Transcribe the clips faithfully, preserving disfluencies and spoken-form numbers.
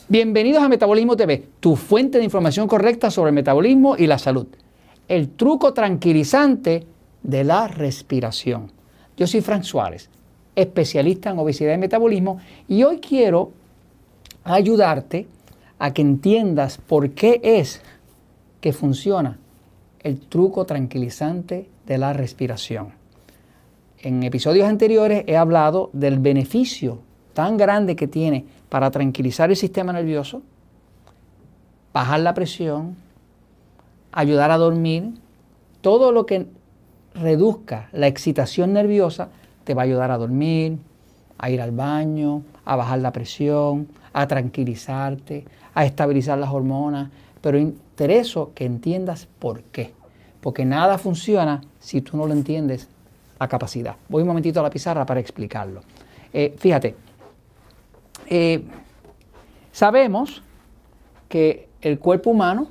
Bienvenidos a Metabolismo T V, tu fuente de información correcta sobre el metabolismo y la salud. El truco tranquilizante de la respiración. Yo soy Frank Suárez, especialista en obesidad y metabolismo, y hoy quiero ayudarte a que entiendas por qué es que funciona el truco tranquilizante de la respiración. En episodios anteriores he hablado del beneficio tan grande que tiene para tranquilizar el sistema nervioso, bajar la presión, ayudar a dormir. Todo lo que reduzca la excitación nerviosa te va a ayudar a dormir, a ir al baño, a bajar la presión, a tranquilizarte, a estabilizar las hormonas. Pero intereso que entiendas por qué. Porque nada funciona si tú no lo entiendes a capacidad. Voy un momentito a la pizarra para explicarlo. Eh, fíjate, eh, sabemos que el cuerpo humano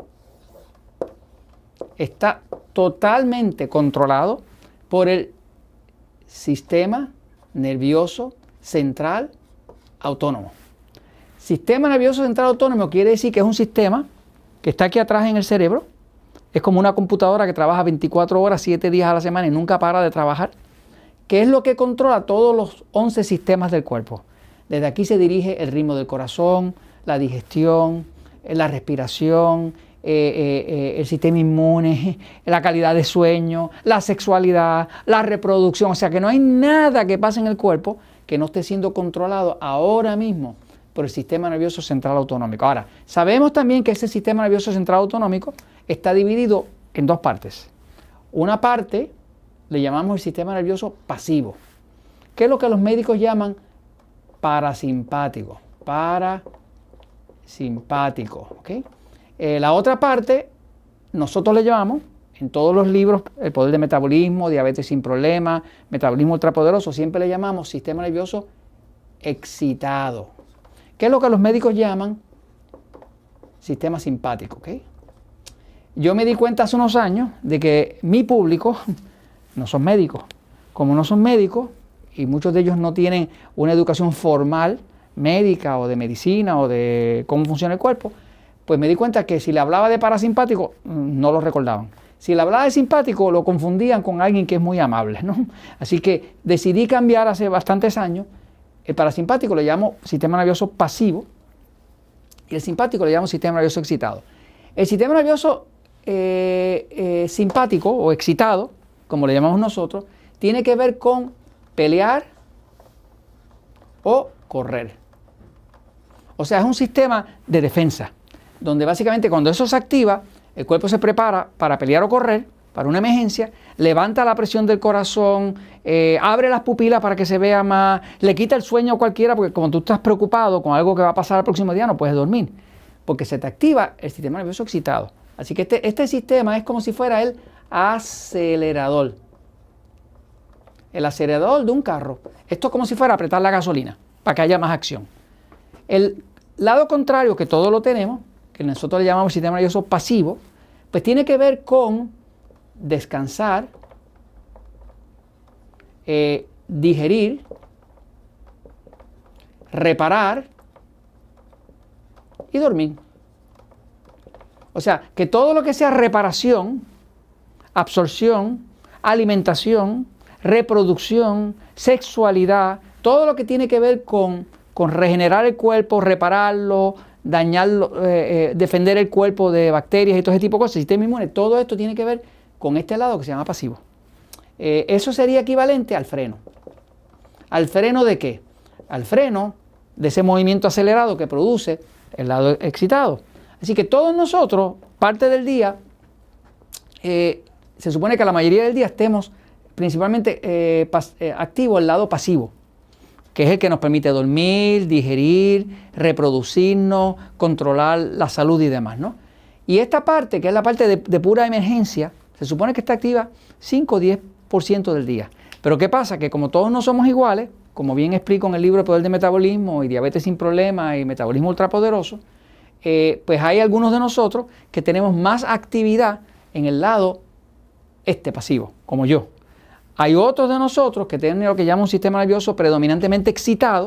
está totalmente controlado por el sistema nervioso central autónomo. Sistema nervioso central autónomo quiere decir que es un sistema que está aquí atrás en el cerebro. Es como una computadora que trabaja veinticuatro horas, siete días a la semana y nunca para de trabajar, que es lo que controla todos los once sistemas del cuerpo. Desde aquí se dirige el ritmo del corazón, la digestión, la respiración, eh, eh, eh, el sistema inmune, la calidad de sueño, la sexualidad, la reproducción. O sea que no hay nada que pase en el cuerpo que no esté siendo controlado ahora mismo por el sistema nervioso central autonómico. Ahora, sabemos también que ese sistema nervioso central autonómico está dividido en dos partes. Una parte le llamamos el sistema nervioso pasivo, que es lo que los médicos llaman parasimpático. Parasimpático, ¿ok? Eh, la otra parte, nosotros le llamamos, en todos los libros, el poder de metabolismo, diabetes sin problemas, metabolismo ultrapoderoso, siempre le llamamos sistema nervioso excitado, que es lo que los médicos llaman sistema simpático, ¿ok? Yo me di cuenta hace unos años de que mi público no son médicos. Como no son médicos, y muchos de ellos no tienen una educación formal médica o de medicina o de cómo funciona el cuerpo, pues me di cuenta que si le hablaba de parasimpático, no lo recordaban. Si le hablaba de simpático, lo confundían con alguien que es muy amable, ¿no? Así que decidí cambiar hace bastantes años. El parasimpático le llamo sistema nervioso pasivo y el simpático le llamo sistema nervioso excitado. El sistema nervioso eh, eh, simpático o excitado, como le llamamos nosotros, tiene que ver con pelear o correr. O sea, es un sistema de defensa, donde básicamente cuando eso se activa, el cuerpo se prepara para pelear o correr, para una emergencia, levanta la presión del corazón, eh, abre las pupilas para que se vea más, le quita el sueño a cualquiera, porque como tú estás preocupado con algo que va a pasar el próximo día, no puedes dormir, porque se te activa el sistema nervioso excitado. Así que este, este sistema es como si fuera el acelerador. El acelerador de un carro. Esto es como si fuera apretar la gasolina, para que haya más acción. El lado contrario, que todos lo tenemos, que nosotros le llamamos sistema nervioso pasivo, pues tiene que ver con descansar, eh, digerir, reparar y dormir. O sea, que todo lo que sea reparación, absorción, alimentación, reproducción, sexualidad, todo lo que tiene que ver con, con regenerar el cuerpo, repararlo, dañarlo, eh, eh, defender el cuerpo de bacterias y todo ese tipo de cosas, el sistema inmune, todo esto tiene que ver con este lado que se llama pasivo. Eh, eso sería equivalente al freno. ¿Al freno de qué? Al freno de ese movimiento acelerado que produce el lado excitado. Así que todos nosotros, parte del día, eh, se supone que la mayoría del día estemos principalmente eh, pas, eh, activo el lado pasivo, que es el que nos permite dormir, digerir, reproducirnos, controlar la salud y demás, ¿no? Y esta parte, que es la parte de, de pura emergencia, se supone que está activa cinco o diez por ciento del día. Pero ¿qué pasa? Que como todos no somos iguales, como bien explico en el libro El Poder del Metabolismo y Diabetes sin Problemas y Metabolismo Ultrapoderoso, eh, pues hay algunos de nosotros que tenemos más actividad en el lado este pasivo, como yo. Hay otros de nosotros que tienen lo que llaman un sistema nervioso predominantemente excitado,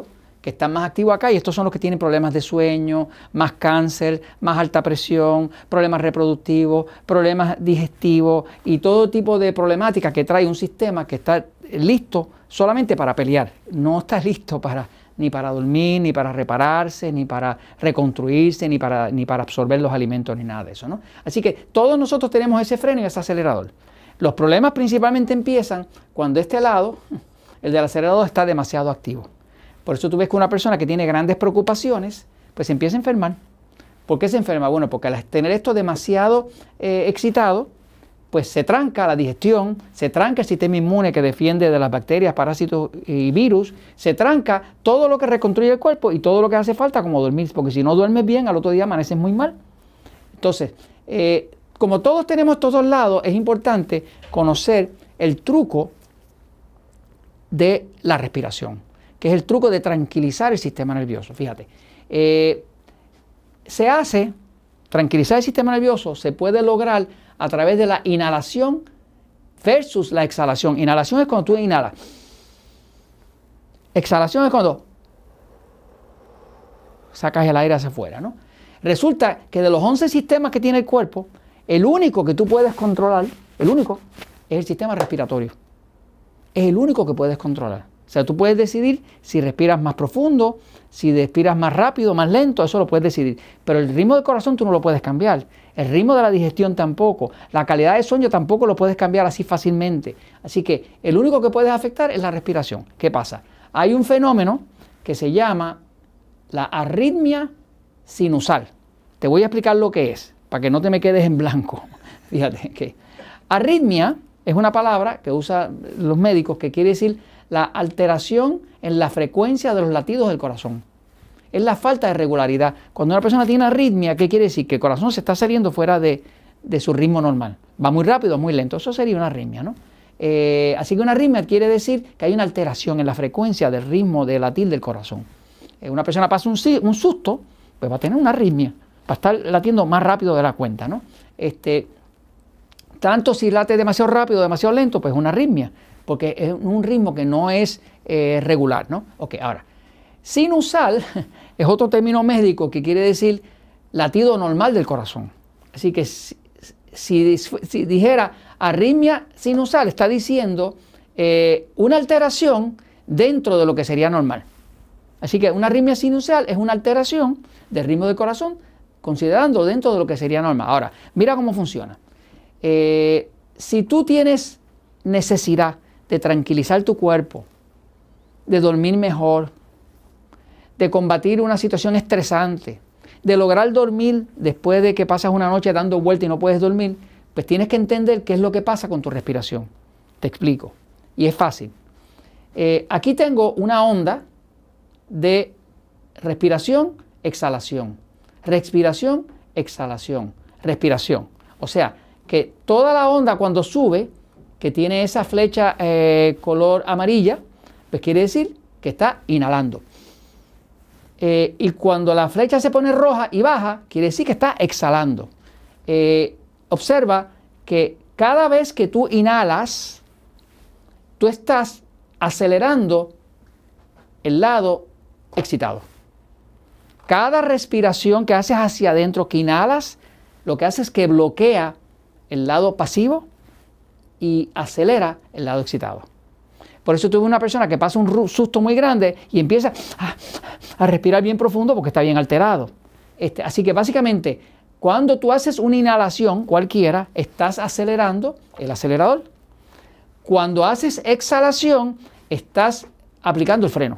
que están más activos acá, y estos son los que tienen problemas de sueño, más cáncer, más alta presión, problemas reproductivos, problemas digestivos y todo tipo de problemáticas que trae un sistema que está listo solamente para pelear. No está listo para, ni para dormir, ni para repararse, ni para reconstruirse, ni para, ni para absorber los alimentos, ni nada de eso, ¿no? Así que todos nosotros tenemos ese freno y ese acelerador. Los problemas principalmente empiezan cuando este lado, el del acelerador, está demasiado activo. Por eso tú ves que una persona que tiene grandes preocupaciones, pues empieza a enfermar. ¿Por qué se enferma? Bueno, porque al tener esto demasiado eh, excitado, pues se tranca la digestión, se tranca el sistema inmune que defiende de las bacterias, parásitos y virus, se tranca todo lo que reconstruye el cuerpo y todo lo que hace falta como dormir, porque si no duermes bien, al otro día amaneces muy mal. Entonces, eh, como todos tenemos estos dos lados, es importante conocer el truco de la respiración, que es el truco de tranquilizar el sistema nervioso. Fíjate, eh, se hace, tranquilizar el sistema nervioso se puede lograr a través de la inhalación versus la exhalación. Inhalación es cuando tú inhalas. Exhalación es cuando sacas el aire hacia afuera, ¿no? Resulta que de los once sistemas que tiene el cuerpo, el único que tú puedes controlar, el único, es el sistema respiratorio. Es el único que puedes controlar. O sea, tú puedes decidir si respiras más profundo, si respiras más rápido, más lento, eso lo puedes decidir. Pero el ritmo del corazón tú no lo puedes cambiar. El ritmo de la digestión tampoco. La calidad de sueño tampoco lo puedes cambiar así fácilmente. Así que el único que puedes afectar es la respiración. ¿Qué pasa? Hay un fenómeno que se llama la arritmia sinusal. Te voy a explicar lo que es, para que no te me quedes en blanco. Fíjate que arritmia es una palabra que usan los médicos que quiere decir la alteración en la frecuencia de los latidos del corazón. Es la falta de regularidad. Cuando una persona tiene arritmia, ¿qué quiere decir? Que el corazón se está saliendo fuera de, de su ritmo normal. Va muy rápido, muy lento. Eso sería una arritmia, ¿no? Eh, así que una arritmia quiere decir que hay una alteración en la frecuencia del ritmo de latir del corazón. Eh, una persona pasa un, un susto, pues va a tener una arritmia. Va a estar latiendo más rápido de la cuenta, ¿no? Este, tanto si late demasiado rápido o demasiado lento, pues es una arritmia, porque es un ritmo que no es eh, regular, ¿no? Ok, ahora, sinusal es otro término médico que quiere decir latido normal del corazón. Así que si, si, si dijera arritmia sinusal, está diciendo eh, una alteración dentro de lo que sería normal. Así que una arritmia sinusal es una alteración del ritmo del corazón, considerando dentro de lo que sería normal. Ahora, mira cómo funciona. Eh, si tú tienes necesidad de tranquilizar tu cuerpo, de dormir mejor, de combatir una situación estresante, de lograr dormir después de que pasas una noche dando vueltas y no puedes dormir, pues tienes que entender qué es lo que pasa con tu respiración. Te explico. Y es fácil. Eh, aquí tengo una onda de respiración, exhalación. Respiración, exhalación. Respiración. O sea, que toda la onda cuando sube, que tiene esa flecha eh, color amarilla, pues quiere decir que está inhalando. Eh, y cuando la flecha se pone roja y baja, quiere decir que está exhalando. Eh, observa que cada vez que tú inhalas, tú estás acelerando el lado excitado. Cada respiración que haces hacia adentro, que inhalas, lo que hace es que bloquea el lado pasivo y acelera el lado excitado. Por eso tuve una persona que pasa un susto muy grande y empieza a, a respirar bien profundo porque está bien alterado. Este, así que básicamente, cuando tú haces una inhalación cualquiera, estás acelerando el acelerador. Cuando haces exhalación, estás aplicando el freno.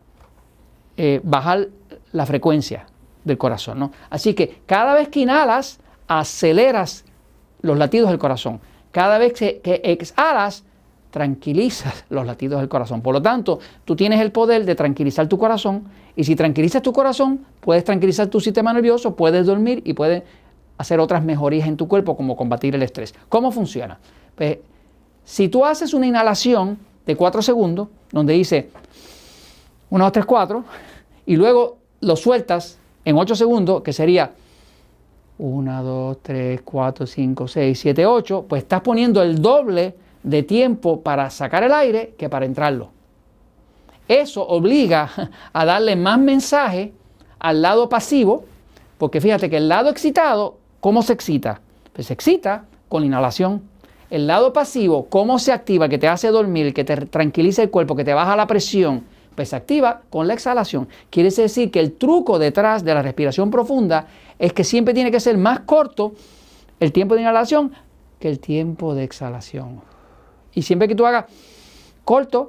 Eh, bajar la frecuencia del corazón, ¿no? Así que cada vez que inhalas, aceleras los latidos del corazón. Cada vez que, que exhalas, tranquilizas los latidos del corazón. Por lo tanto, tú tienes el poder de tranquilizar tu corazón, y si tranquilizas tu corazón, puedes tranquilizar tu sistema nervioso, puedes dormir y puedes hacer otras mejorías en tu cuerpo, como combatir el estrés. ¿Cómo funciona? Pues, si tú haces una inhalación de cuatro segundos, donde dice uno, dos, tres, cuatro, y luego lo sueltas en ocho segundos, que sería uno, dos, tres, cuatro, cinco, seis, siete, ocho, pues estás poniendo el doble de tiempo para sacar el aire que para entrarlo. Eso obliga a darle más mensaje al lado pasivo, porque fíjate que el lado excitado, ¿cómo se excita? Pues se excita con la inhalación. El lado pasivo, ¿cómo se activa? Que te hace dormir, que te tranquiliza el cuerpo, que te baja la presión, pues se activa con la exhalación. Quiere decir que el truco detrás de la respiración profunda es que siempre tiene que ser más corto el tiempo de inhalación que el tiempo de exhalación. Y siempre que tú hagas corto,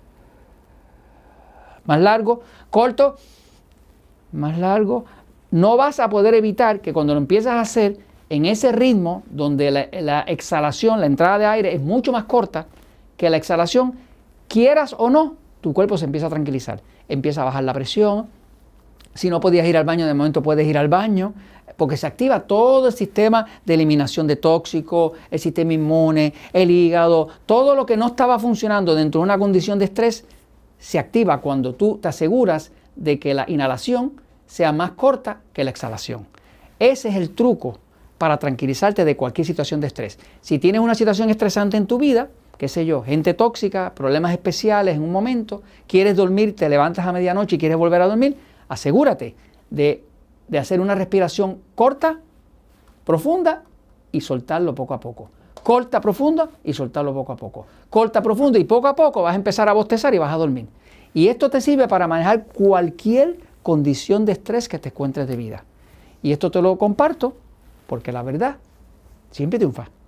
más largo, corto, más largo, no vas a poder evitar que cuando lo empiezas a hacer en ese ritmo donde la, la exhalación, la entrada de aire es mucho más corta que la exhalación, quieras o no, tu cuerpo se empieza a tranquilizar, empieza a bajar la presión. Si no podías ir al baño, de momento puedes ir al baño, porque se activa todo el sistema de eliminación de tóxicos, el sistema inmune, el hígado, todo lo que no estaba funcionando dentro de una condición de estrés, se activa cuando tú te aseguras de que la inhalación sea más corta que la exhalación. Ese es el truco para tranquilizarte de cualquier situación de estrés. Si tienes una situación estresante en tu vida, qué sé yo, gente tóxica, problemas especiales en un momento, quieres dormir, te levantas a medianoche y quieres volver a dormir, asegúrate de, de hacer una respiración corta, profunda y soltarlo poco a poco. Corta, profunda y soltarlo poco a poco. Corta, profunda y poco a poco vas a empezar a bostezar y vas a dormir. Y esto te sirve para manejar cualquier condición de estrés que te encuentres de vida. Y esto te lo comparto porque la verdad siempre triunfa.